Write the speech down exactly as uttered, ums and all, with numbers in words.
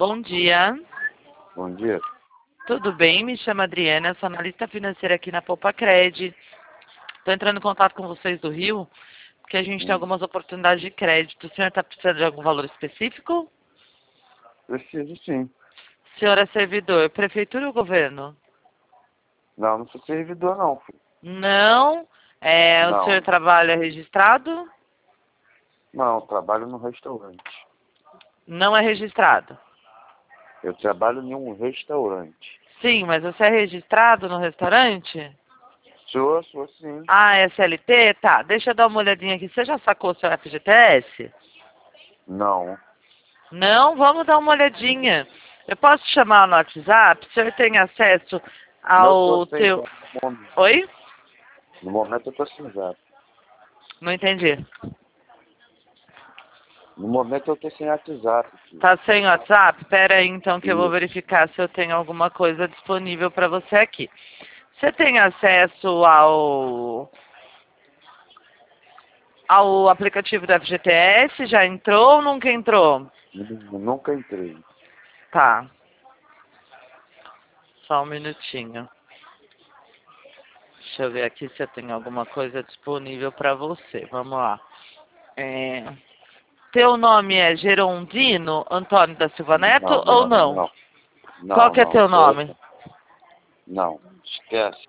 Bom dia. Bom dia. Tudo bem? Me chamo Adriana, sou analista financeira aqui na Poupa-Cred. Estou entrando em contato com vocês do Rio, porque a gente tem Hum, algumas oportunidades de crédito. O senhor está precisando de algum valor específico? Preciso sim. O senhor é servidor, prefeitura ou governo? Não, não sou servidor não, filho. Não. É, o senhor Não, trabalha registrado? não, eu trabalho no restaurante. Não é registrado. Eu trabalho em um restaurante. Sim, mas você é registrado no restaurante? Sou, sou sim. Ah, é C L T? Tá, deixa eu dar uma olhadinha aqui. Você já sacou seu F G T S? Não. Não, vamos dar uma olhadinha. Eu posso te chamar no WhatsApp? O senhor tem acesso Eu tô ao sem teu... zap. No momento Oi? no momento eu tô sem zap. Não entendi. No momento eu tô sem WhatsApp, filho. Tá sem WhatsApp? Pera aí então que eu vou Isso. verificar se eu tenho alguma coisa disponível para você aqui. Você tem acesso ao ao aplicativo do F G T S? Já entrou ou nunca entrou? Nu- Nunca entrei. Tá. Só um minutinho. Deixa eu ver aqui se eu tenho alguma coisa disponível para você. Vamos lá. É... Teu nome é Gerondino Antônio da Silva Neto Não, ou não, não? não. Qual Não, que é não. teu Sou nome? eu. Não. Esquece.